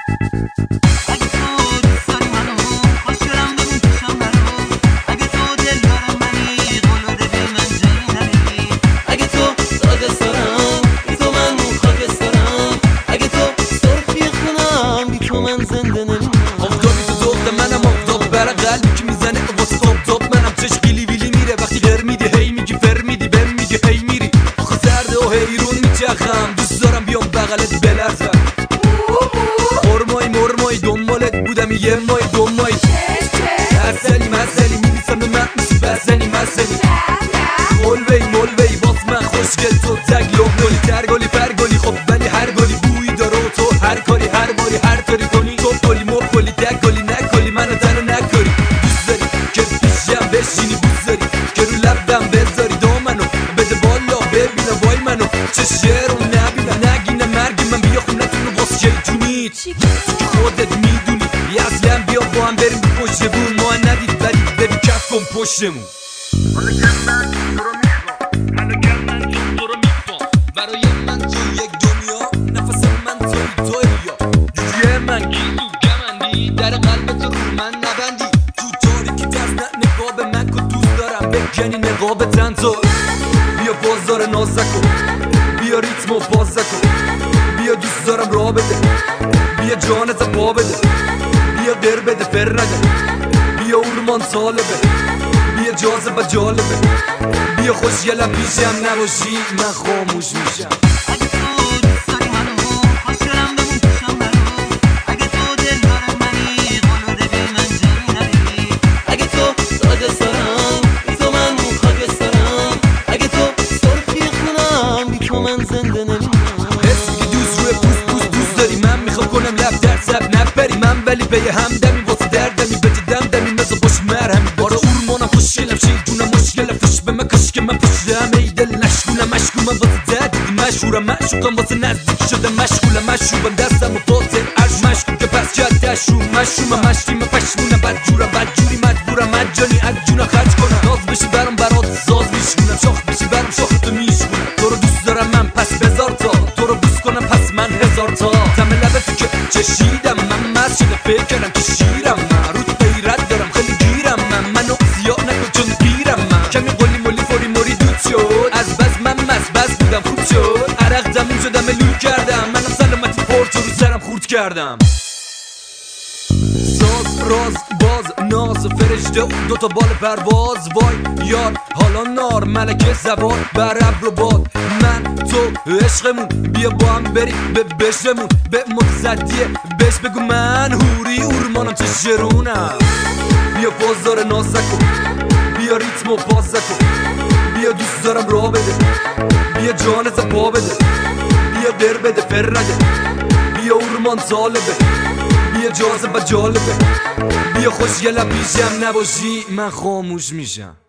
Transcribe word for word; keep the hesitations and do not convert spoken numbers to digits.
آفتابی تو ذوق منم آفتاب برا قلبی که میزنه واسه تاپ تاپ منم چش گیلی ویلی میره وقتی غیر میدی هی میگی فر میدی بهم میگه هی میری آخه زرده و حیرون میچخم دوست دارم بیام بغلت بلرزم خرمایی مرمایی دنبالت بودم یه مای دو مای اصلی مسلی میبیسم به من میسی بزنی مسلی ملوی ملوی باز من خوشگل تو تگ لغنولی ترگلی پرگلی خب ولی هر گلی بویی داره و تو هر کاری هر باری هر طوری کنی تو گلی مفلی تگ گلی نکلی منو تنو نکاری دوست داری که پیشم بشینی دوست داری که رو لبدم بذاری دامنو بده بالا ببینم وای منو چه شعر رو نبینم نگینم مرگ من بیا خونتونو باز شیطونی تو که خودت میدونی اصلا بیا با هم بریم پشت بون ما ندید ولی ببین کف کن پشتمون حالا که من تو رو میخوام حالا که من تو رو میخوام برای من تو یک دنیا نفس من توی توی یا جوجه من گیزو گمندی در قلب تو رو من نبندی تو تاریکی دست نه نقاب من که دوست دارم بکنی نقاب تن تو بیا بازار نازه کن بیا ریتمو بازه کن بیا دوست دارم را بده بیا جانت پا بده بیا در بده فر نده بیا اورمان طالبه بیا جاذبه جالبه بیا خوشگلم پیشم نباشی من خاموش میشم اگه تو دوست داری منو خوشگلم بمون پیشم نرو اگه تو دل داره منی قلوده بی من جایی نداری اگه تو ساده سرم بی تو من خاکسترم اگه تو سرخی خونم بی تو من زنده نمیمونم حسی که دوست روی پوست پوست دوست داری من میخوام کنم لب در سب نپری من ولی به همدمی واسه دردمی به دم دمی مثل باش مرهمی بارا اورمانم خوشگلم شیطونم مشکلم فش به من کش که من پشتم ای دل نشکونم مشکومم واسه زدیدی مشهورم معشوقم واسه نزدیک شدم مشغولم مشروبم دستم و فاته عرش مشکوم که پس جد تشروم مشرومم مشتیم پشمونم بدجورم بدجوری مجبورم مجانی از جونا خرج کنم ناز بشی برام برات ساز میشونم شاخ بشی برام شاخ تو میشونم تو رو دوست دارم من پس بذار تا تو رو بوس کنم پس من هزار تا دم لبتو که چشیدم من مست شده فکر کردم که شیرم من روت غیرت دارم خیلی گیرم من منو زیاد نکن چون گیرم من کمی قلی ملی فوری موری دود شد از بس من مست بس بودم خوب شد عرق زمین شدم لو کردم منم سلامتی پورتو رو سرم خورد کردم ساز راز باز ناز فرشته دوتا بال پرواز وای یار حالا نار ملکه زبان بر ابر و باد من تو عشقمون بیا با هم بریم به بشمون به متصدیه بهش بگو من هوری اورمانم چه شرونم بیا بازار نازه کن بیا ریتمو بازه کن بیا دوست دارم را بده بیا جانت پا بده بیا در بده فر نده بیا اورمان طالبه بیا جاذبه جالبه بیا خوشگلم پیشم نباشی من خاموش میشم